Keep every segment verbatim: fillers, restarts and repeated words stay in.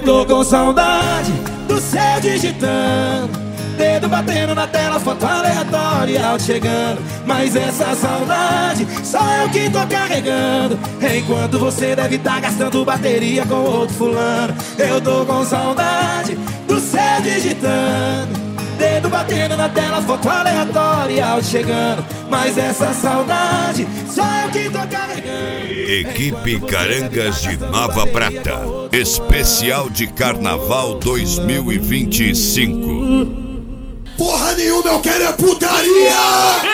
tô com saudade do céu digitando, dedo batendo na tela, foto aleatória, áudio chegando. Mas essa saudade só eu que tô carregando, enquanto você deve tá gastando bateria com outro fulano. Eu tô com saudade do céu digitando, dedo batendo na tela, foto aleatória, áudio chegando. Mas essa saudade só eu que tô carregando. Equipe Carangas de Nova Prata, especial de Carnaval dois mil e vinte e cinco. Porra nenhuma, eu quero é putaria!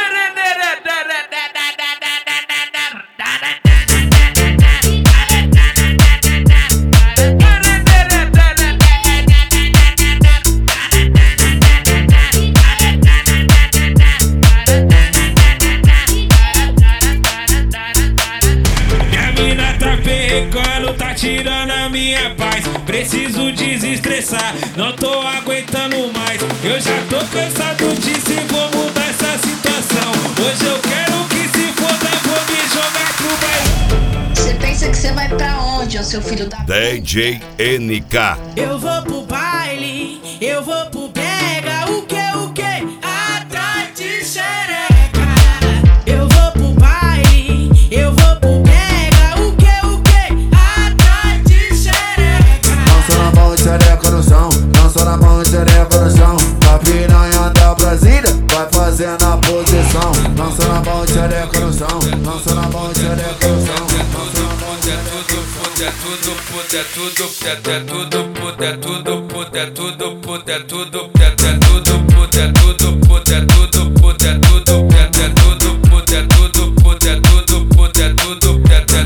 Tá tirando a minha paz, preciso desestressar, não tô aguentando mais. Eu já tô cansado disso e vou mudar essa situação. Hoje eu quero que se foda, vou me jogar pro baile. Você pensa que você vai pra onde, ô seu filho da... D J N K. Eu vou pro baile, eu vou pro brega, o que, o que? Atrás de xereca. Eu vou pro baile, eu vou pro brega, o que, o que? Atrás de xereca. Dança na mão e xereca no chão, dança na mão e xereca no chão. A piranha da Brasília vai fazendo a posição. Dança na mão e xereca no chão, dança na mão e xereca no chão. É tudo, é tudo, é tudo, é tudo, é tudo, é tudo, é tudo, é tudo, é tudo, é tudo, é tudo, é tudo, é tudo, é tudo, é tudo, é tudo,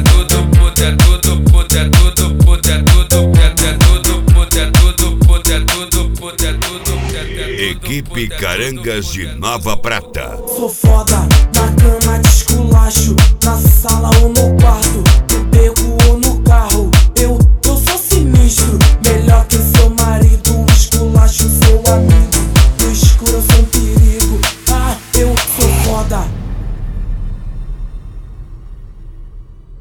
Equipe Carangas de Nova Prata. Sou foda, na cama de esculacho, na sala ou no quarto.